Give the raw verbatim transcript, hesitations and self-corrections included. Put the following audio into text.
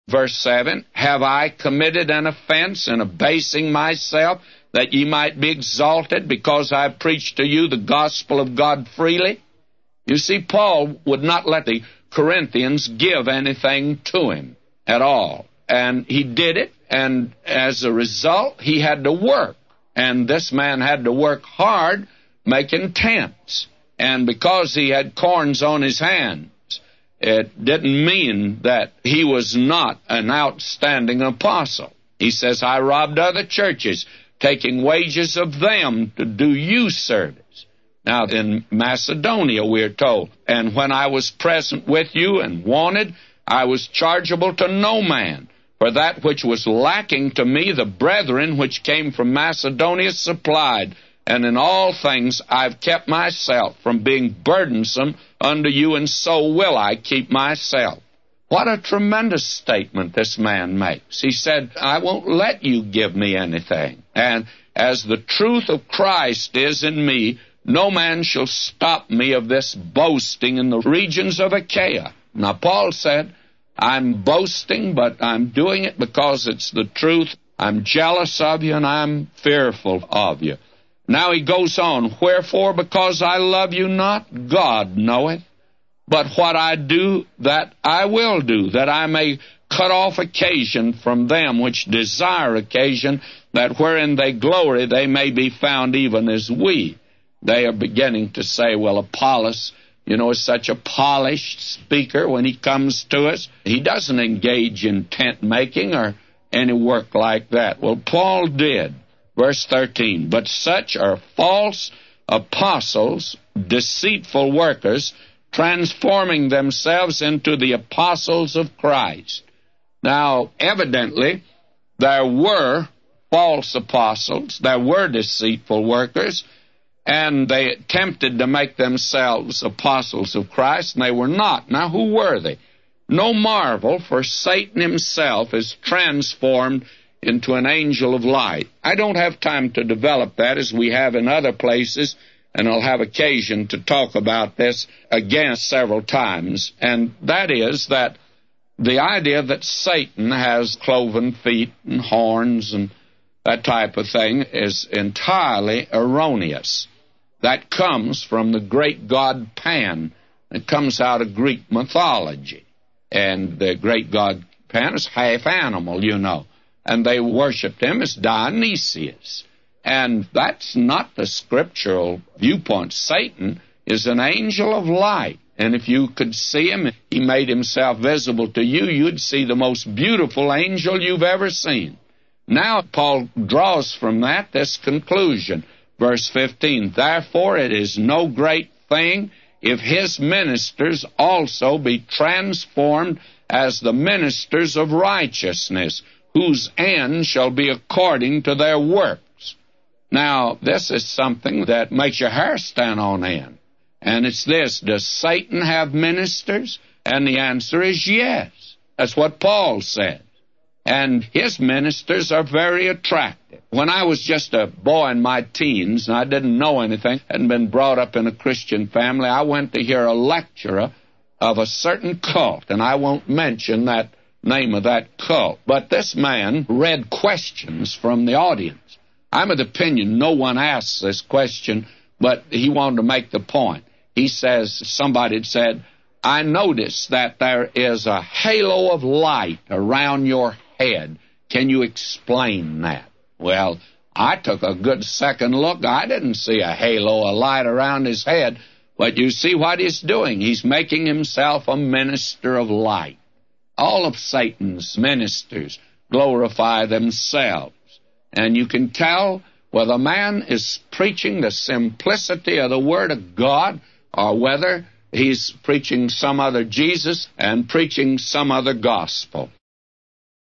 Verse seven, have I committed an offense in abasing myself, that ye might be exalted, because I preach to you the gospel of God freely? You see, Paul would not let the Corinthians give anything to him at all. And he did it, and as a result, he had to work. And this man had to work hard making tents. And because he had corns on his hands, it didn't mean that he was not an outstanding apostle. He says, I robbed other churches, taking wages of them to do you service. Now, in Macedonia, we're told, and when I was present with you and wanted, I was chargeable to no man. For that which was lacking to me, the brethren which came from Macedonia supplied. And in all things I've kept myself from being burdensome unto you, and so will I keep myself. What a tremendous statement this man makes. He said, I won't let you give me anything. And as the truth of Christ is in me, no man shall stop me of this boasting in the regions of Achaia. Now, Paul said, I'm boasting, but I'm doing it because it's the truth. I'm jealous of you, and I'm fearful of you. Now he goes on, wherefore, because I love you not, God knoweth. But what I do, that I will do, that I may cut off occasion from them which desire occasion, that wherein they glory they may be found even as we. They are beginning to say, well, Apollos, you know, is such a polished speaker when he comes to us. He doesn't engage in tent making or any work like that. Well, Paul did. Verse thirteen, but such are false apostles, deceitful workers, transforming themselves into the apostles of Christ. Now, evidently, there were false apostles, there were deceitful workers, and they attempted to make themselves apostles of Christ, and they were not. Now, who were they? No marvel, for Satan himself is transformed into an angel of light. I don't have time to develop that as we have in other places, and I'll have occasion to talk about this again several times, and that is that the idea that Satan has cloven feet and horns and that type of thing is entirely erroneous. That comes from the great god Pan. It comes out of Greek mythology, and the great god Pan is half animal, you know, and they worshipped him as Dionysius. And that's not the scriptural viewpoint. Satan is an angel of light. And if you could see him, he made himself visible to you, you'd see the most beautiful angel you've ever seen. Now, Paul draws from that this conclusion. Verse fifteen, therefore it is no great thing if his ministers also be transformed as the ministers of righteousness, whose end shall be according to their works. Now, this is something that makes your hair stand on end. And it's this, does Satan have ministers? And the answer is yes. That's what Paul said. And his ministers are very attractive. When I was just a boy in my teens, and I didn't know anything, hadn't been brought up in a Christian family, I went to hear a lecturer of a certain cult, and I won't mention that name of that cult. But this man read questions from the audience. I'm of the opinion no one asks this question, but he wanted to make the point. He says, somebody had said, I notice that there is a halo of light around your head. Can you explain that? Well, I took a good second look. I didn't see a halo of light around his head. But you see what he's doing. He's making himself a minister of light. All of Satan's ministers glorify themselves. And you can tell whether a man is preaching the simplicity of the Word of God or whether he's preaching some other Jesus and preaching some other gospel.